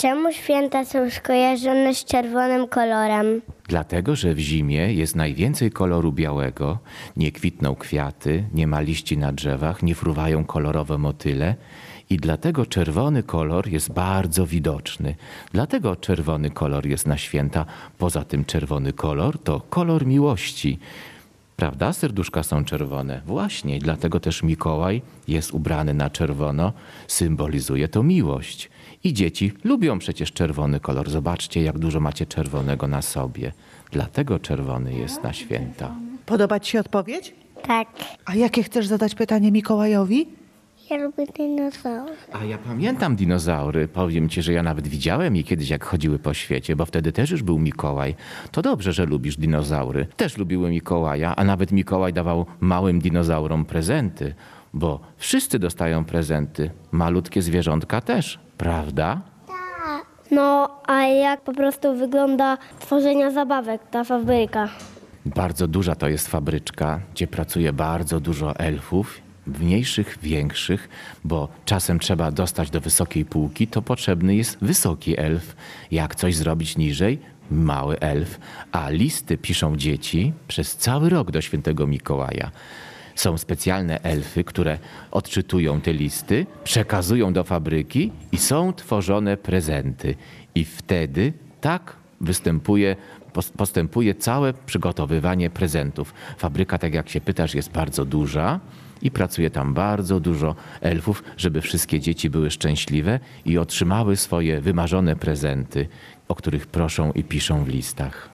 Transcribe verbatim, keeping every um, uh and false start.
Czemu święta są skojarzone z czerwonym kolorem? Dlatego, że w zimie jest najwięcej koloru białego, nie kwitną kwiaty, nie ma liści na drzewach, nie fruwają kolorowe motyle i dlatego czerwony kolor jest bardzo widoczny. Dlatego czerwony kolor jest na święta. Poza tym czerwony kolor to kolor miłości. Prawda? Serduszka są czerwone. Właśnie, dlatego też Mikołaj jest ubrany na czerwono. Symbolizuje to miłość. I dzieci lubią przecież czerwony kolor. Zobaczcie, jak dużo macie czerwonego na sobie. Dlatego czerwony jest na święta. Podoba ci się odpowiedź? Tak. A jakie chcesz zadać pytanie Mikołajowi? Ja lubię dinozaury. A ja pamiętam dinozaury. Powiem ci, że ja nawet widziałem je kiedyś, jak chodziły po świecie, bo wtedy też już był Mikołaj. To dobrze, że lubisz dinozaury. Też lubiły Mikołaja, a nawet Mikołaj dawał małym dinozaurom prezenty, bo wszyscy dostają prezenty. Malutkie zwierzątka też, prawda? No, a jak po prostu wygląda tworzenie zabawek, ta fabryka? Bardzo duża to jest fabryczka, gdzie pracuje bardzo dużo elfów, mniejszych, większych, bo czasem trzeba dostać do wysokiej półki, to potrzebny jest wysoki elf. Jak coś zrobić niżej, mały elf. A listy piszą dzieci przez cały rok do świętego Mikołaja. Są specjalne elfy, które odczytują te listy, przekazują do fabryki i są tworzone prezenty. I wtedy tak występuje postępuje całe przygotowywanie prezentów. Fabryka, tak jak się pytasz, jest bardzo duża i pracuje tam bardzo dużo elfów, żeby wszystkie dzieci były szczęśliwe i otrzymały swoje wymarzone prezenty, o których proszą i piszą w listach.